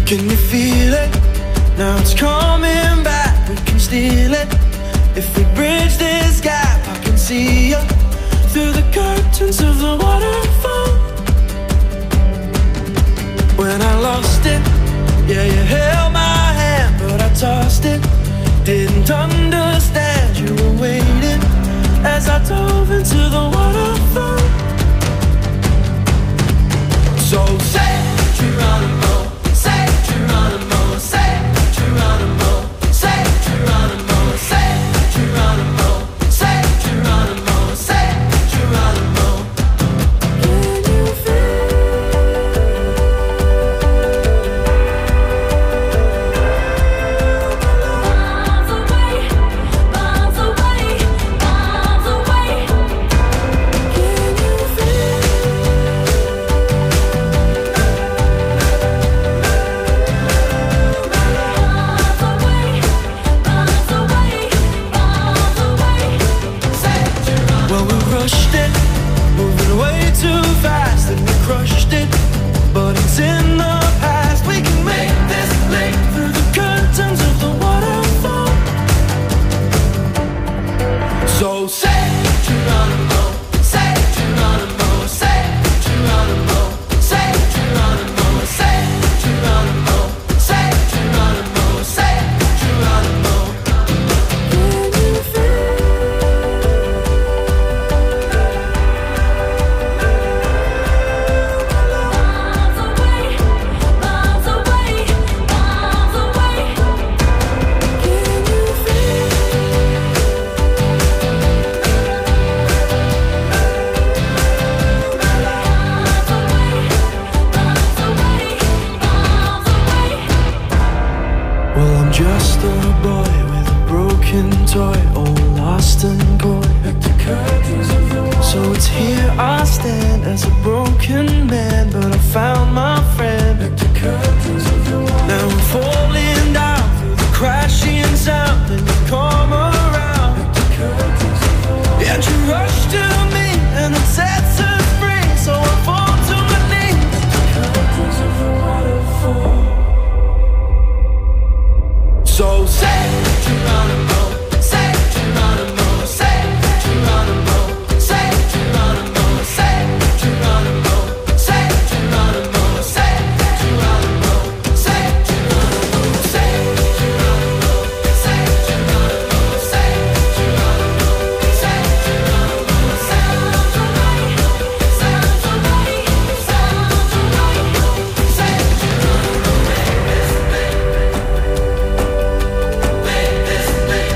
Can you feel it? Now it's coming back, we can steal it. If we bridge this gap, I can see you through the curtains of the waterfall. When I lost it, yeah, you held my hand, but I tossed it. Didn't understand you were waiting as I dove into the waterfall. So say Geronimo, say Geronimo, say Geronimo, say Geronimo, say Geronimo, say Geronimo, say Geronimo. Can you feel? Miles away, miles away, miles away. Can you feel? Well, we rushed it, moving way too fast, and we crushed it, but it's in the past. We can make this leap through the curtains of the waterfall. So say Geronimo, say Geronimo, say Geronimo, say Geronimo, say Geronimo, say Geronimo, say Geronimo. Can you feel? Miles away, miles away, miles away. Can you feel? Well, I'm just a boy with a broken toy, all lost and coy. So it's here I stand as a broken man, but I found my friend. Now I'm falling down through the crashing sound, and you come around, and you rush to me, and it sets us free. So I fall to my knees. So say Geronimo, say Geronimo, say Geronimo, say Geronimo, say Geronimo, say Geronimo, say Geronimo, say Geronimo, say Geronimo, say Geronimo, say Geronimo, say Geronimo, sounds right, sounds right, sounds right, say Geronimo, make this thing.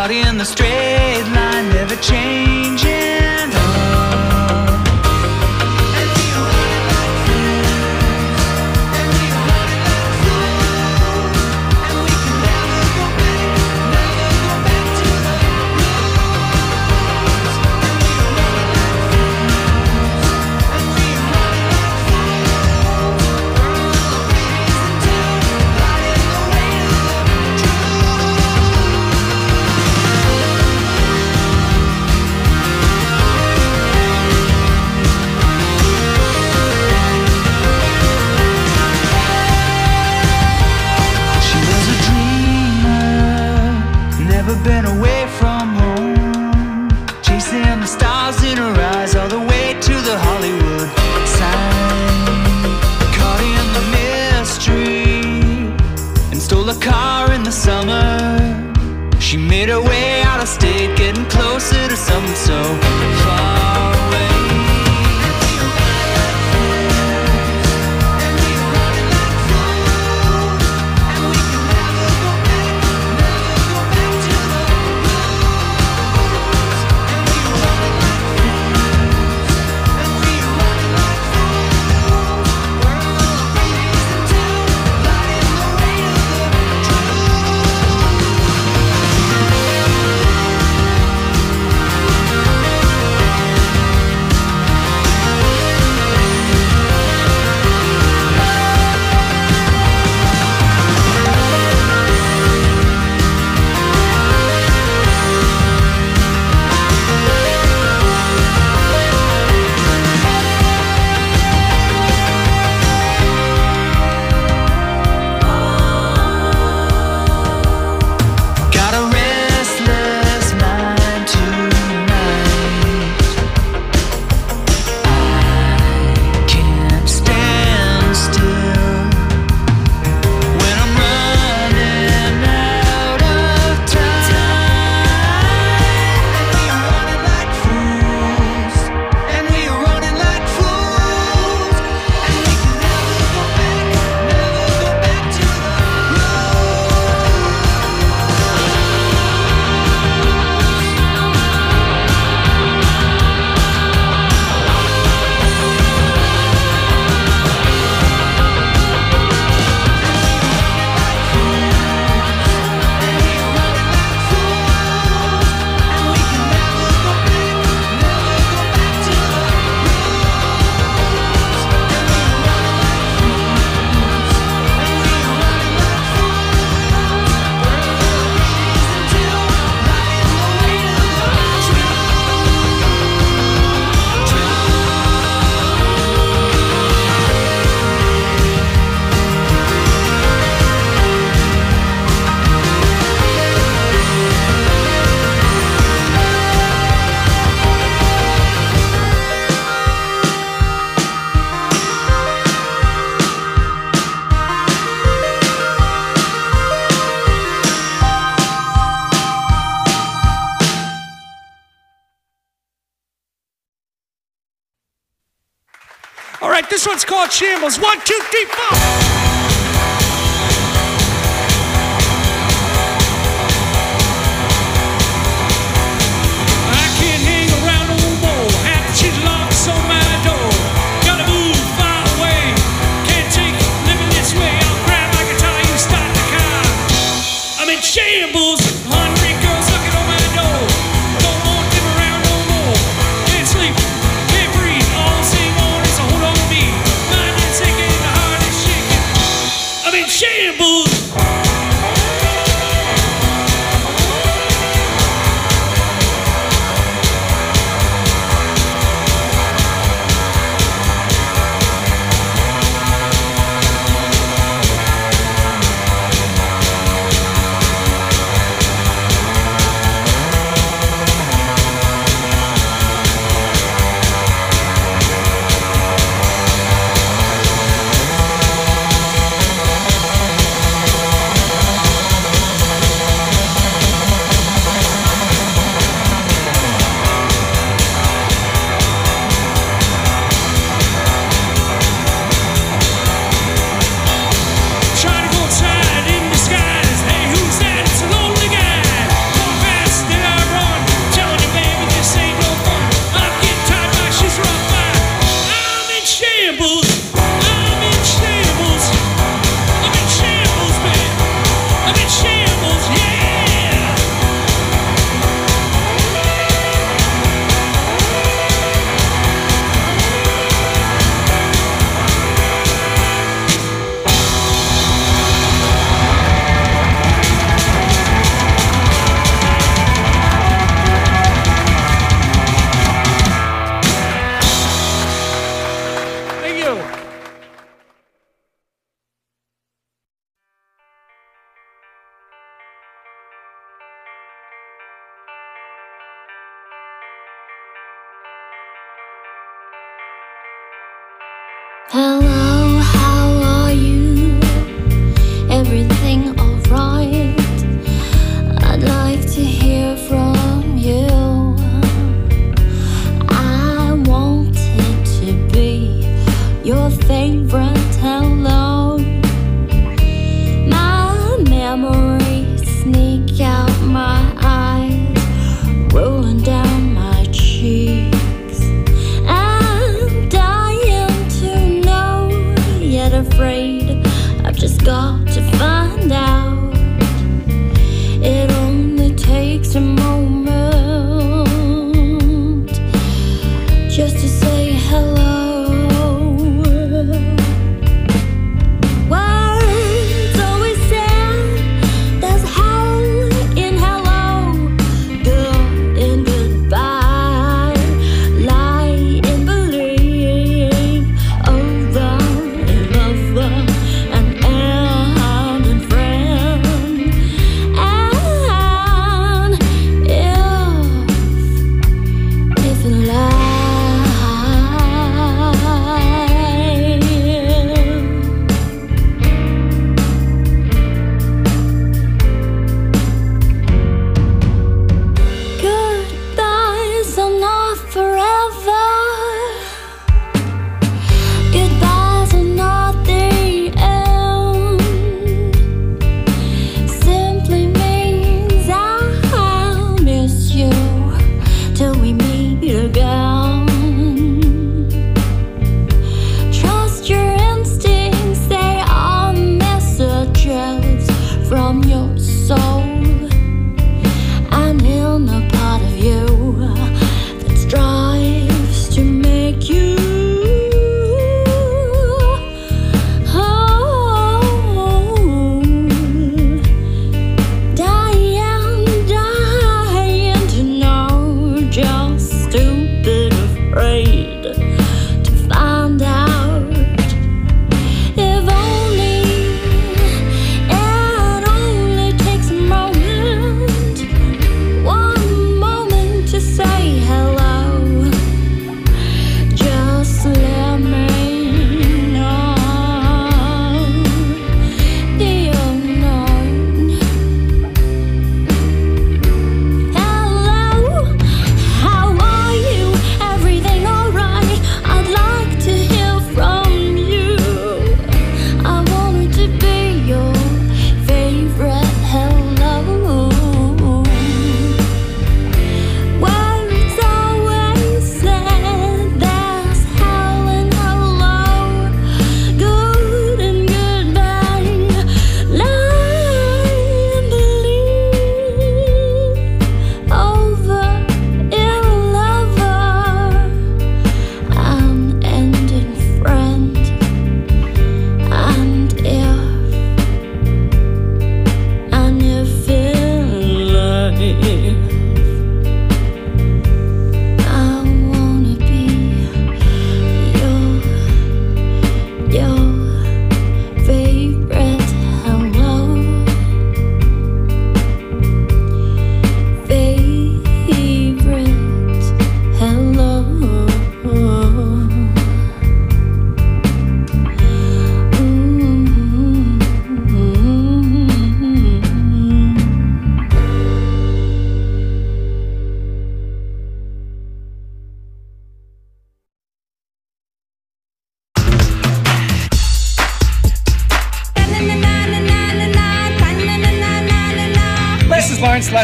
caught in the straight line, never changing. Been away from home, chasing the stars in her eyes all the way to the Hollywood sign. Caught in the mystery and stole a car in the summer. She made her way out of state, getting closer to something so far away. All right, this one's called Shambles. 1, 2, 3, 4. Shambles, hungry girls knocking on my door. Don't want them around no more. Can't sleep, can't breathe. All same on, it's a hold on me. Mind is sinking, the heart is shaking.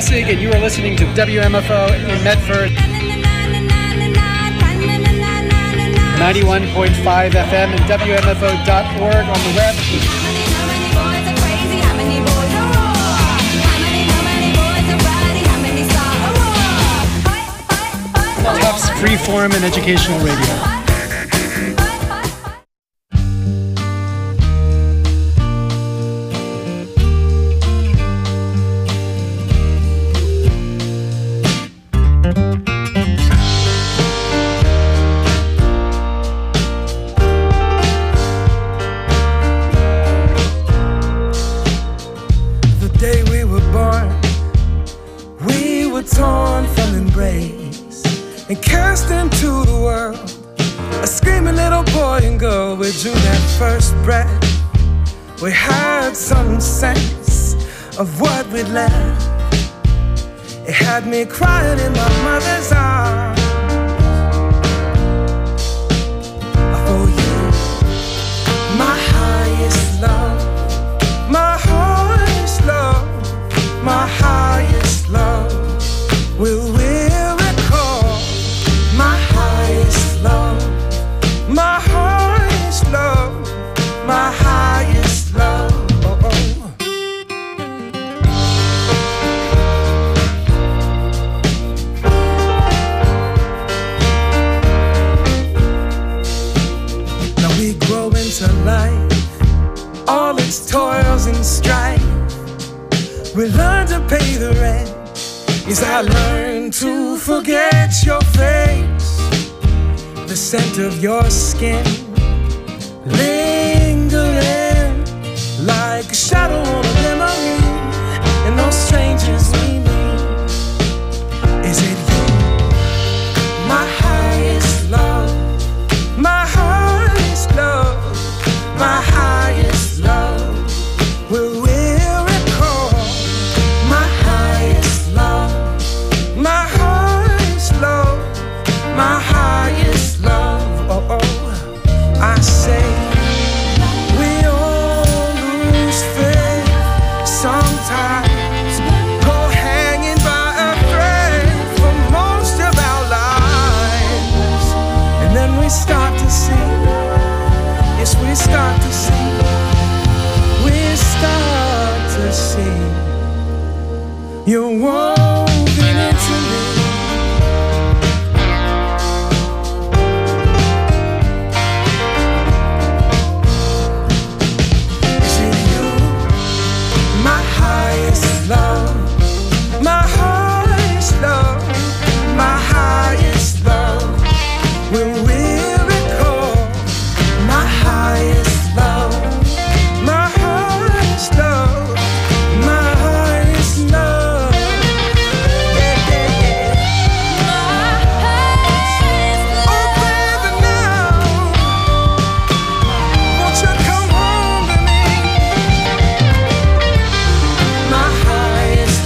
Lessig, and you are listening to WMFO in Medford. 91.5 FM and WMFO.org on the web. Tufts Freeform and Educational Radio. And cast into the world a screaming little boy and girl. We drew that first breath. We had some sense of what we'd left. It had me crying in my mother's arms. For you, my highest love, my highest love, my highest love will recall. My highest love, my highest love, my highest love. Now we grow into life, all its toils and strife. We learn to pay the rent. Yes, I learned to forget your face, the scent of your skin, lingering like a shadow on a memory, and those strangers we meet. Is it you, my highest love, my highest love, my highest love? Will we recall my highest love, my highest love, my highest love? Oh, oh, I say we all lose faith sometimes, go hanging by a thread for most of our lives, and then we start to see, yes, we start to see, we start to see you're woven into me. Is it you, my highest love, my highest love, my highest love? Will we recall my highest love, my highest love, my highest love? Yeah, yeah, yeah. Oh, baby, now, won't you come home to me? My highest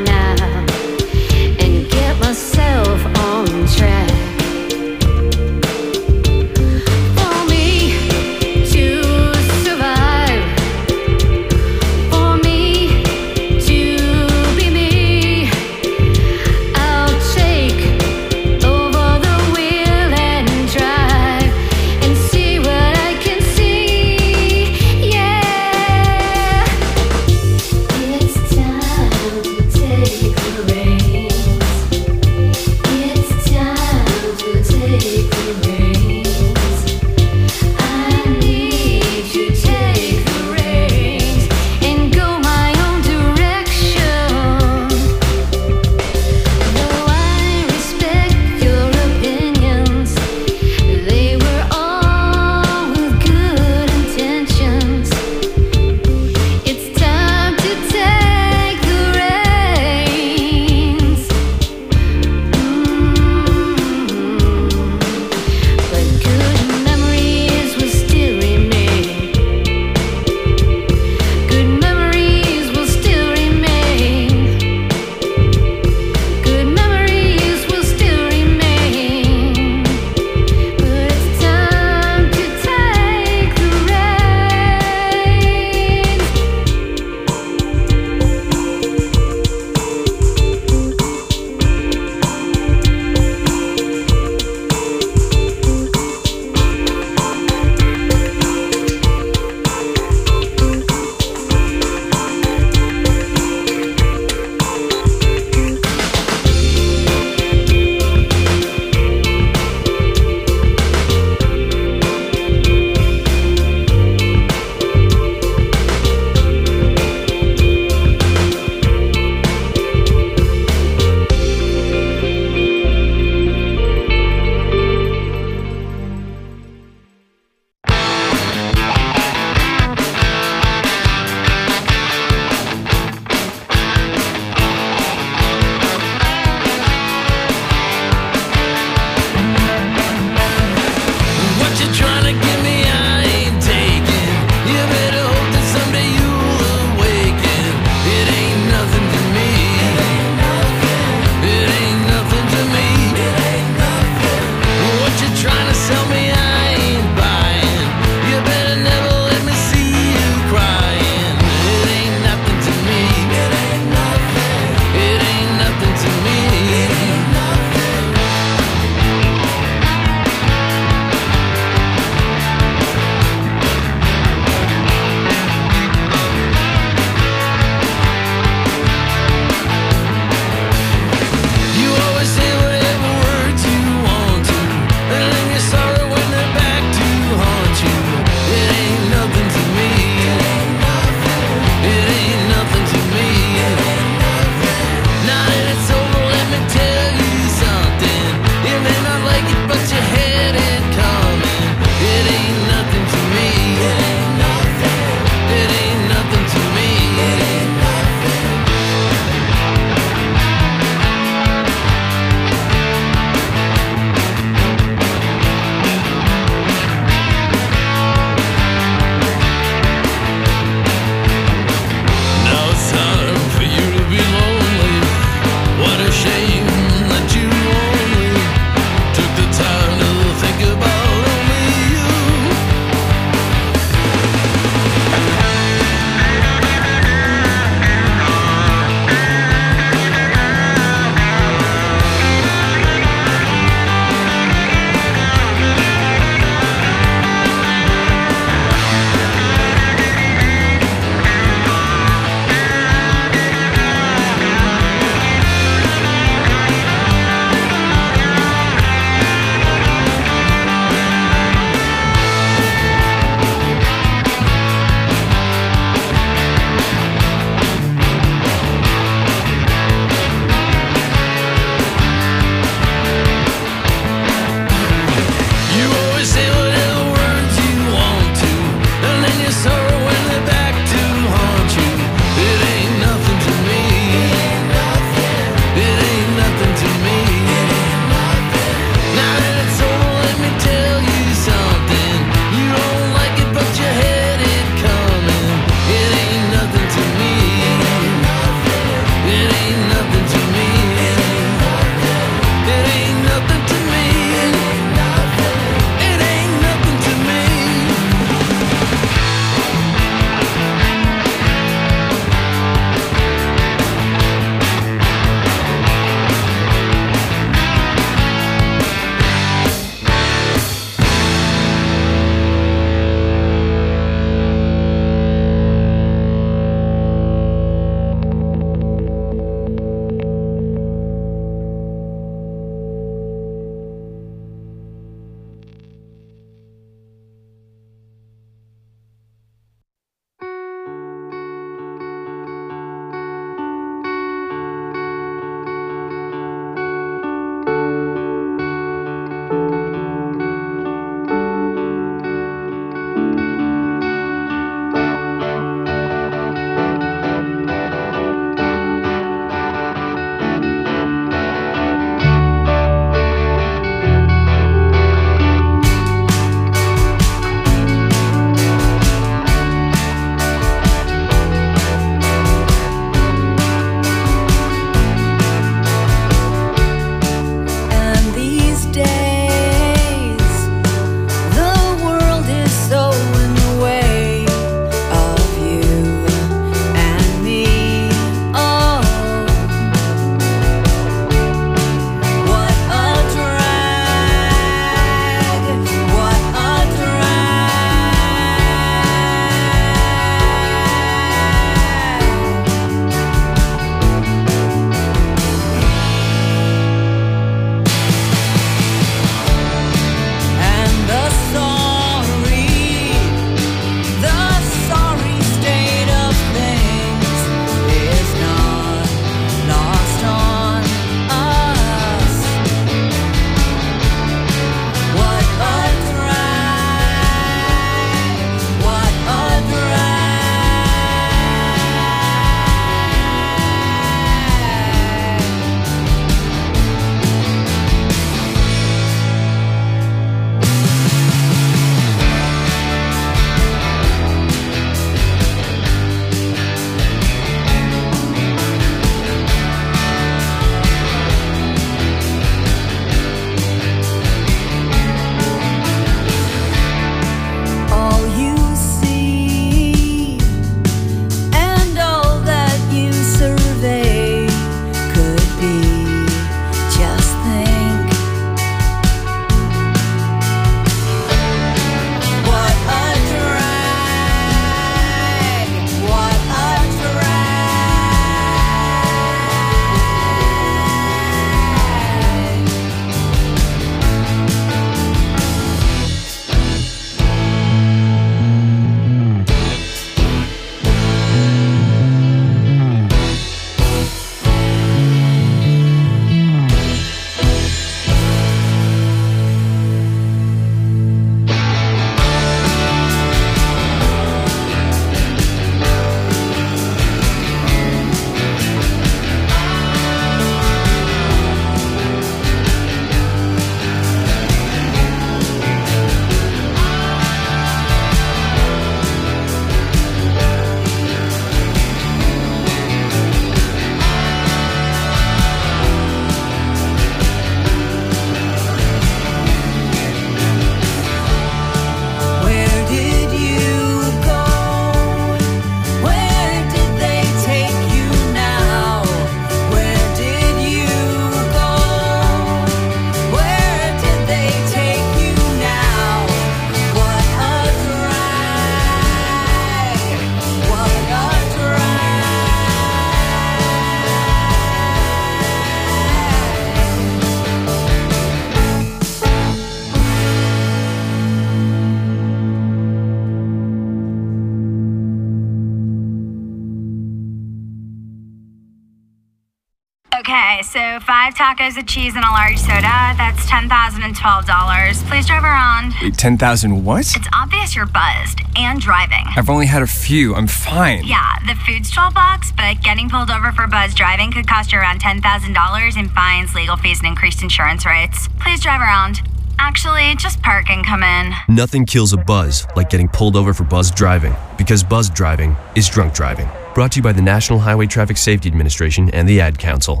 Okay, so 5 tacos of cheese and a large soda. That's $10,012. Please drive around. Wait, 10,000 what? It's obvious you're buzzed and driving. I've only had a few. I'm fine. Yeah, the food's $12, but getting pulled over for buzz driving could cost you around $10,000 in fines, legal fees, and increased insurance rates. Please drive around. Actually, just park and come in. Nothing kills a buzz like getting pulled over for buzz driving, because buzz driving is drunk driving. Brought to you by the National Highway Traffic Safety Administration and the Ad Council.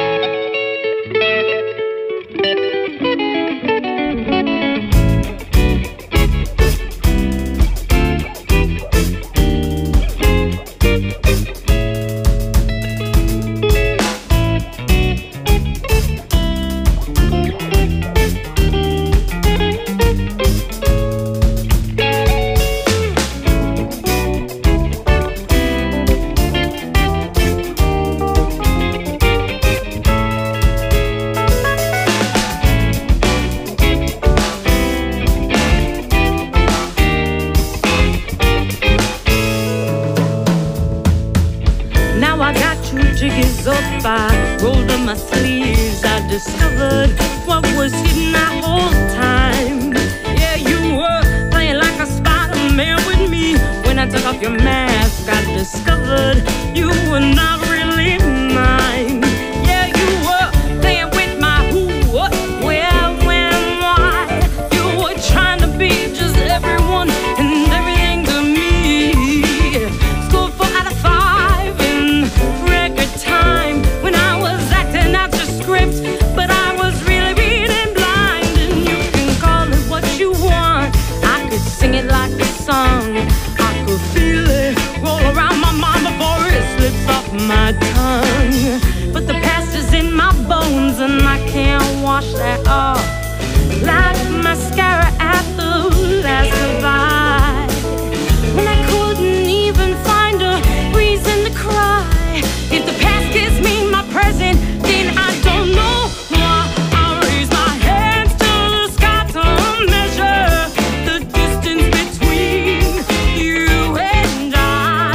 I rolled up my sleeves, I discovered what was hidden that whole time. Yeah, you were playing like a Spider-Man with me. When I took off your mask, I discovered you were not really mine. Yeah, you were playing with my who, what, where, when, why. You were trying to be just everyone and everything to me. Scored 4 out of 5 in record time. When I was acting out your script, but I was really reading blind. And you can call it what you want, I could sing it like a song. I could feel it roll around my mind before it slips off my tongue. But the past is in my bones and I can't wash that off. Like mascara at the last goodbye. When I couldn't even find a reason to cry. If the past gives me my present, then I don't know why. I raise my hands to the sky to measure the distance between you and I.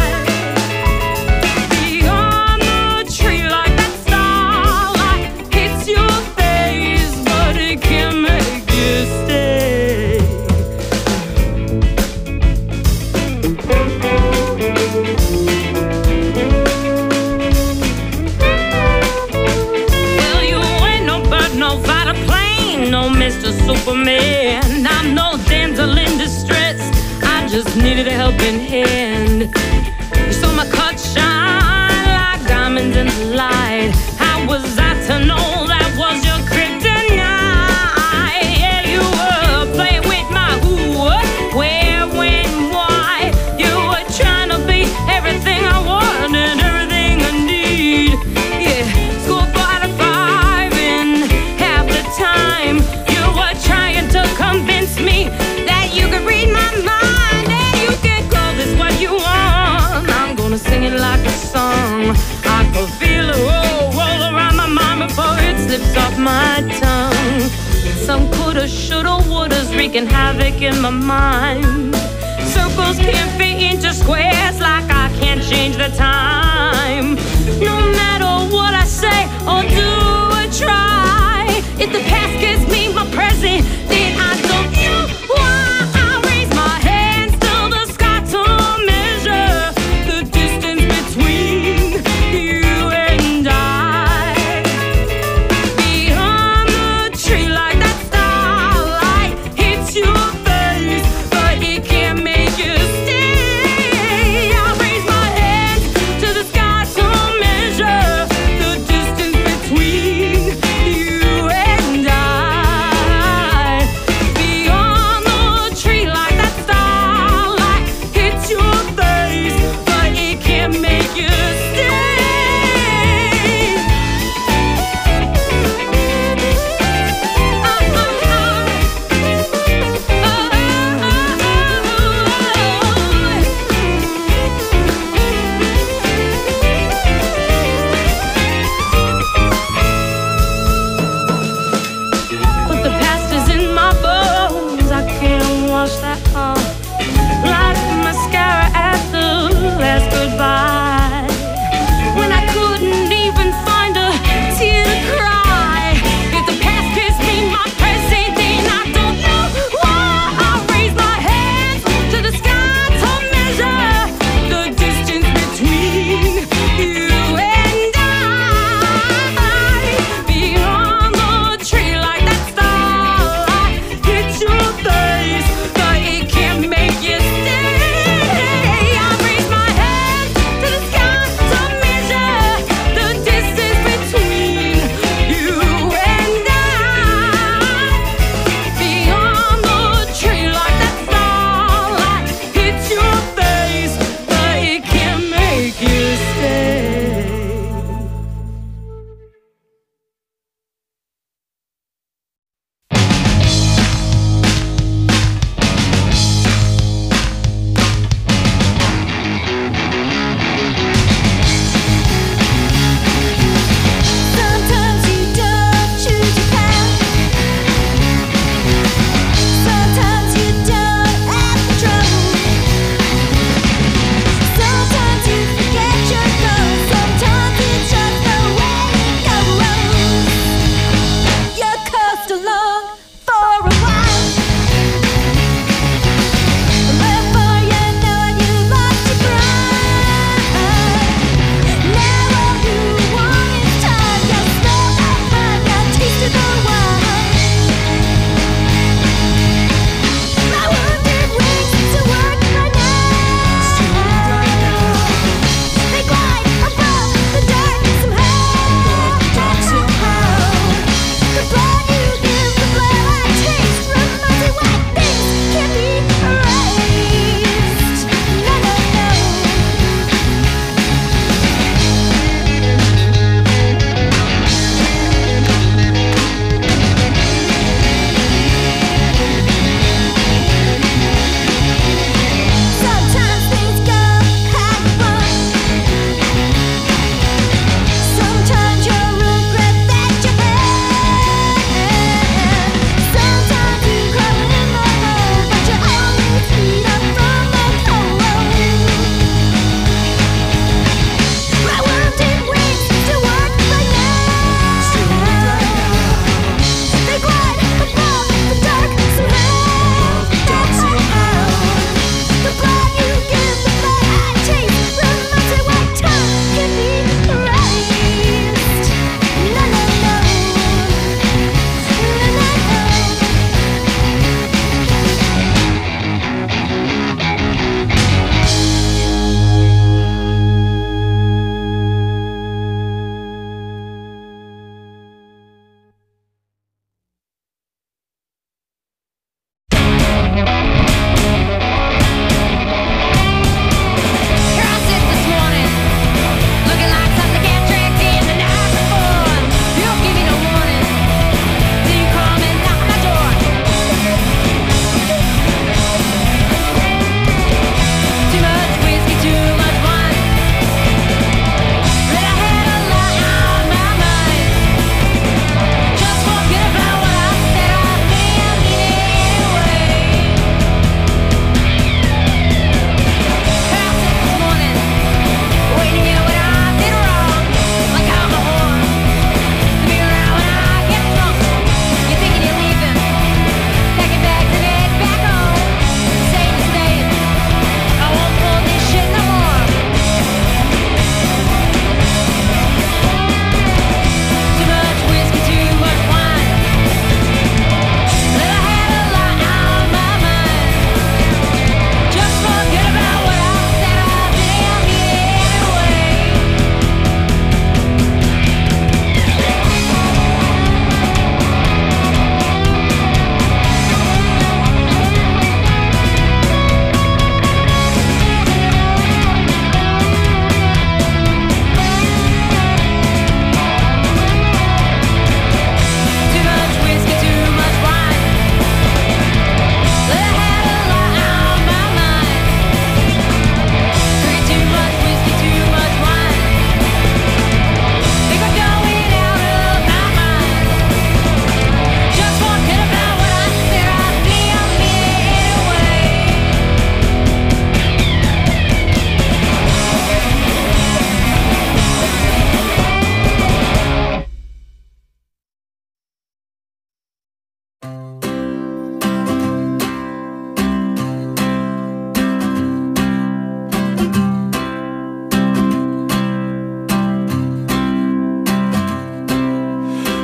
Beyond the tree like that starlight hits your face, but it can't make you stay. Well, you ain't no bird, no fighter plane, no Mr. Superman. I'm no damsel in distress, I just needed a helping hand. You saw my cut shine like diamonds in the light. How was I to know that was your kryptonite? Yeah, you were playing with my who, what, where, when, why. You were trying to be everything I want and everything I need. Yeah, scored 4 out of 5 in half the time. You were trying to convince me that you could read my mind. And you can call this what you want, I'm gonna sing it like a song. I could feel it roll around my mind before it slips off my tongue. Some coulda, shoulda, wouldas wreaking havoc in my mind. Circles can't fit into squares like I can't change the time. No matter what I say or do or try, if the past gives me my present, then I don't know why. I raise my hands to the sky to measure the distance between you and I. Beyond the tree like that starlight hits your face, but it can't make you stay. I raise my hands to the sky to measure the distance between you and I.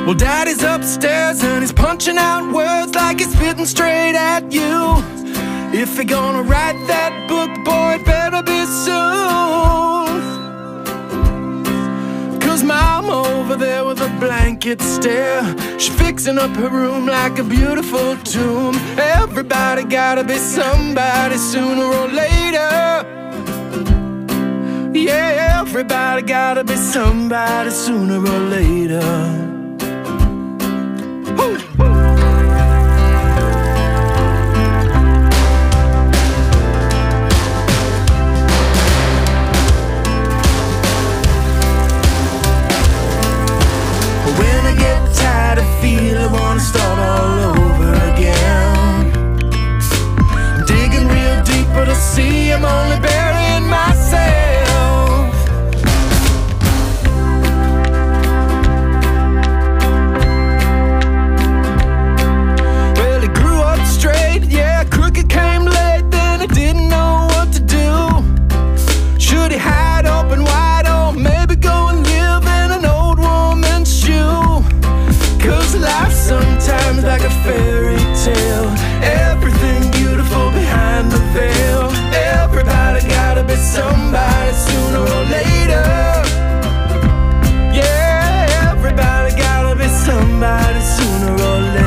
Well, Daddy's upstairs and he's punching out words like he's spitting straight at you. If you're gonna write that book, boy, it better be soon. 'Cause Mom over there with a blanket stare, she's fixing up her room like a beautiful tomb. Everybody gotta be somebody sooner or later. Yeah, everybody gotta be somebody sooner or later. Woo! When I get tired, I feel I wanna start all over again. Digging real deep, but I see I'm only burying myself. Well, he grew up straight, yeah, crooked came late, then he didn't know what to do. Should he hide open wide, or maybe go and live in an old woman's shoe? 'Cause life's sometimes like a fairy tale, everything beautiful behind the veil. Everybody gotta be somebody sooner or later. Yeah, everybody gotta be somebody sooner or later.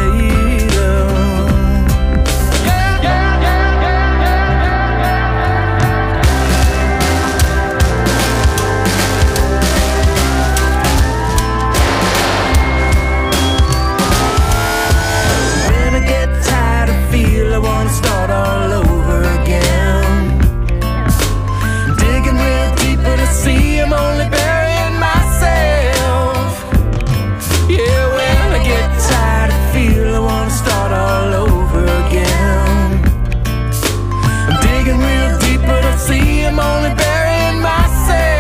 I wanna start all over again. Digging real deep, but I see I'm only burying myself. Yeah, when I get tired, I feel I wanna start all over again. I'm digging real deep, but I see I'm only burying myself.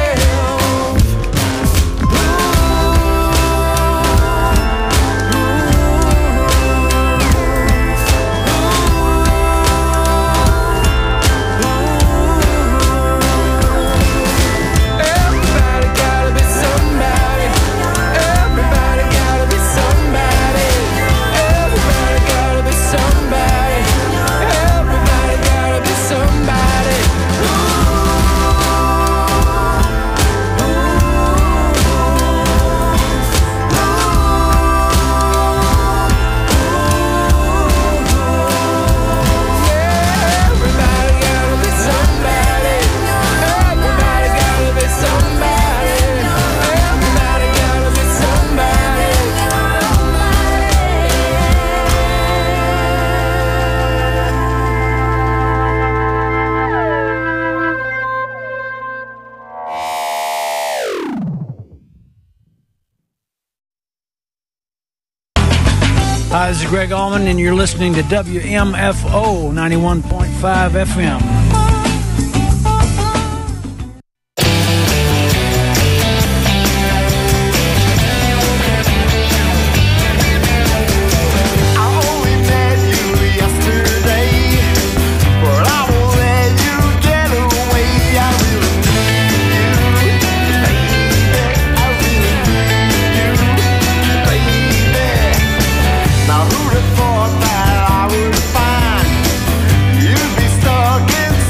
Hi, this is Greg Allman, and you're listening to WMFO 91.5 FM. Now who'd have thought that I would find you'd be stuck in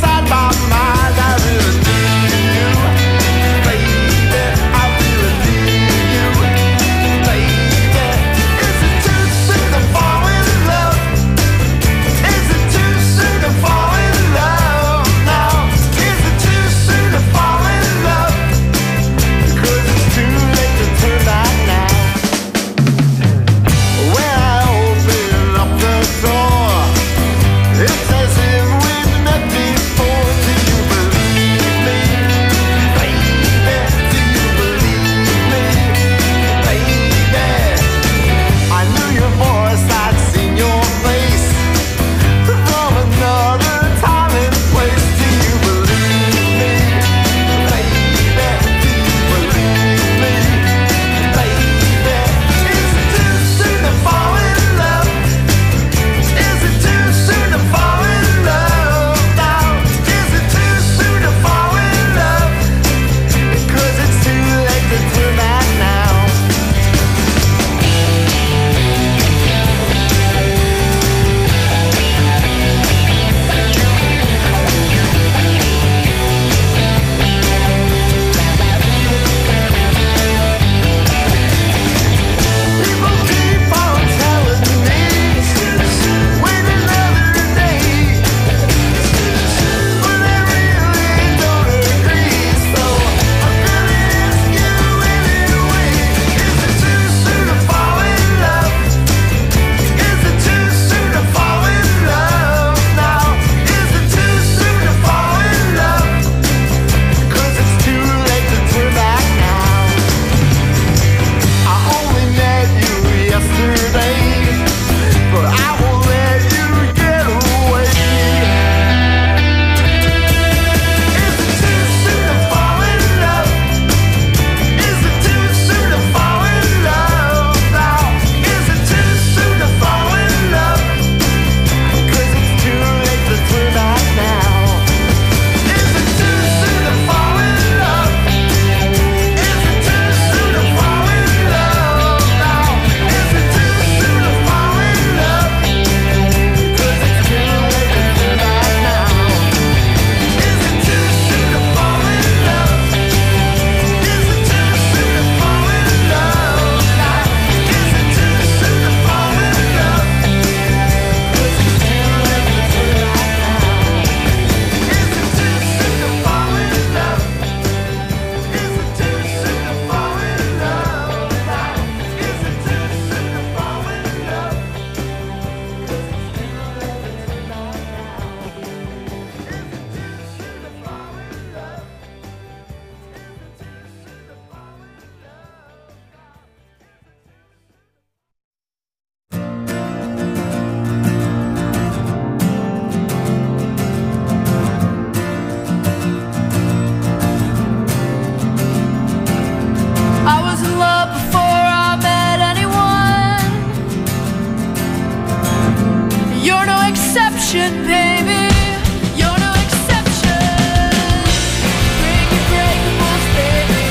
exception, baby. You're no exception. Bring your breakables, baby.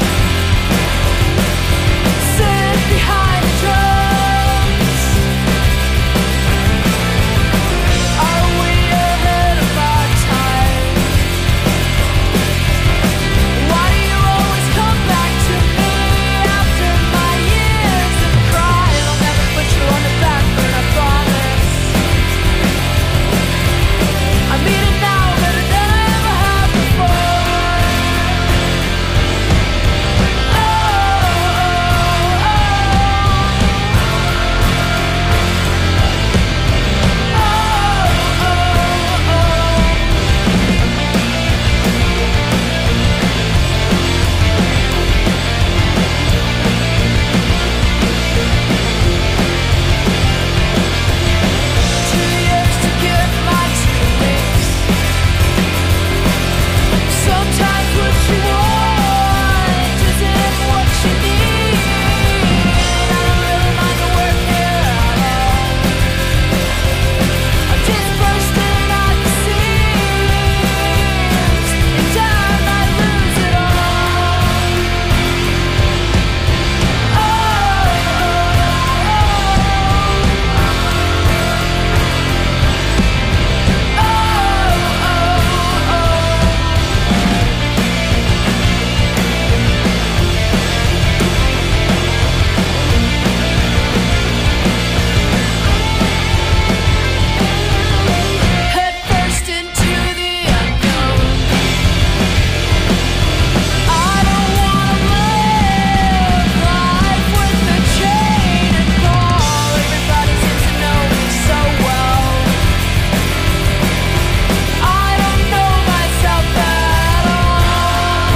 Sit behind the drums. Are we ahead of our time? Why do you always come back to me after my years of crying? I'll never put you on the back burner, I promise. I mean it now better than I ever have before. Oh, sometimes what you want isn't what you need. I don't really mind the work here at all. I'm just bursting at the seams, and I might lose it all. Head first into the unknown. I don't wanna live life with a chain and ball. Everybody seems to know me so well. I don't know myself at all.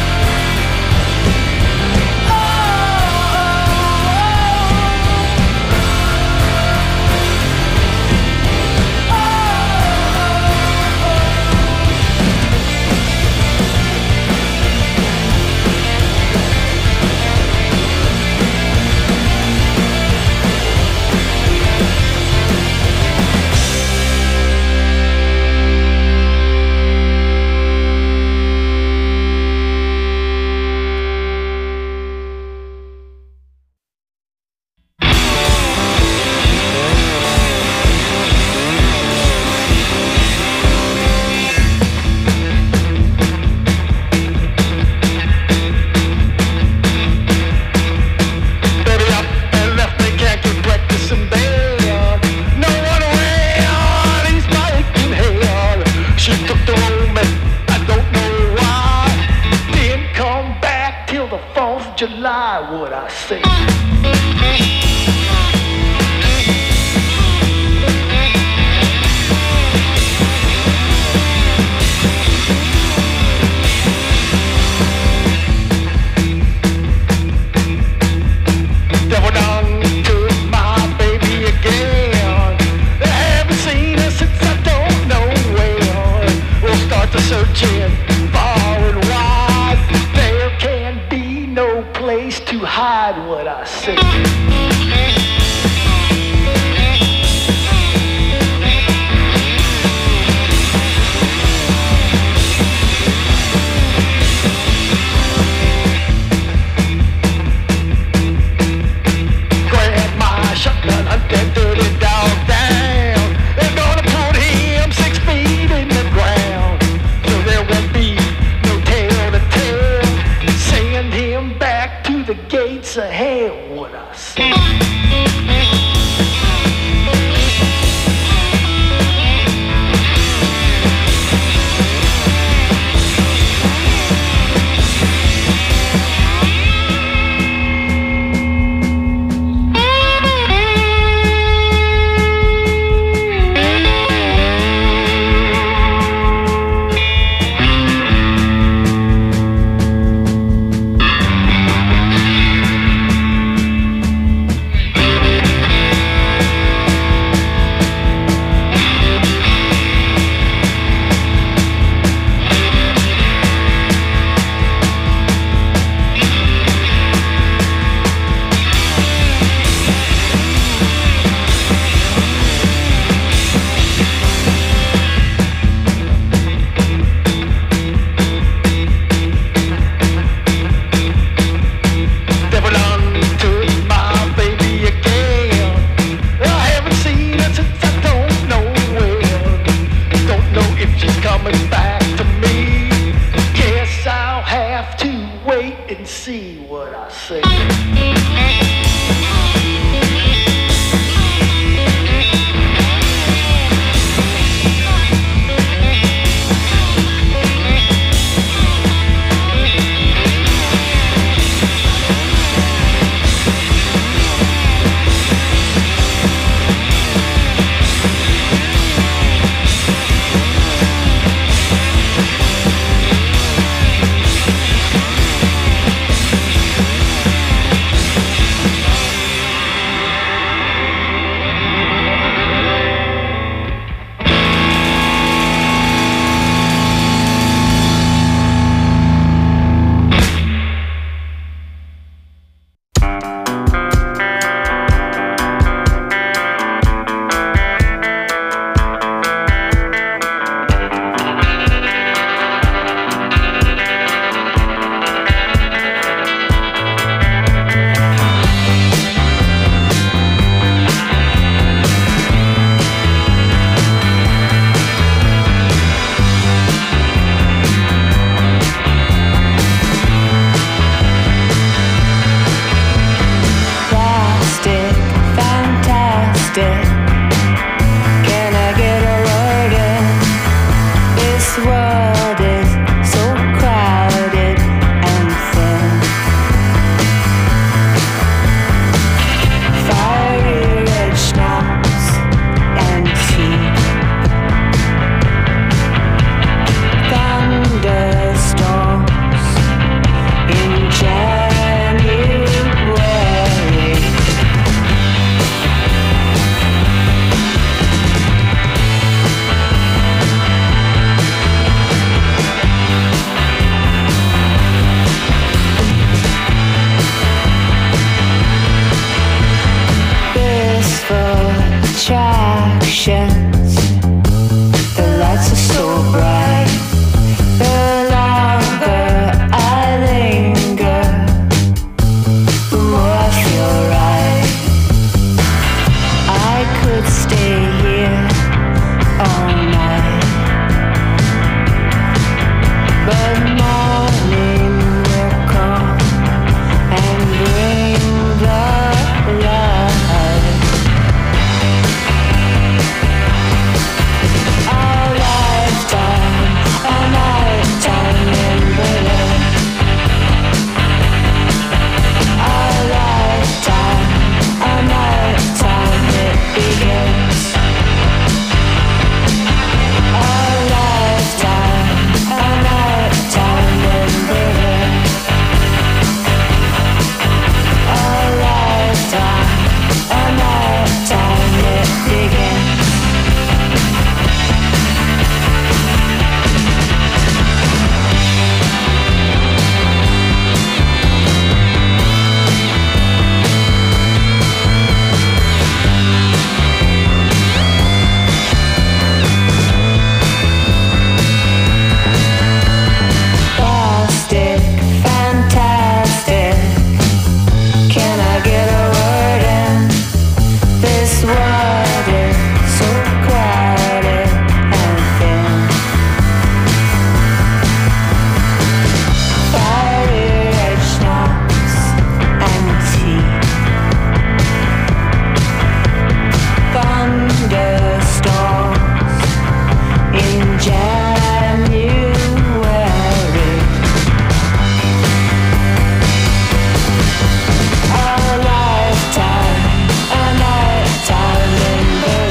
Baby up and left, they can't get breakfast in bed. No one around, he's making hell. She took the home and I don't know why. Didn't come back till the 4th of July, what I say. Devil done took my baby again. I haven't seen her since I don't know when. We'll start the searching far and wide. There can be no place to hide what I share.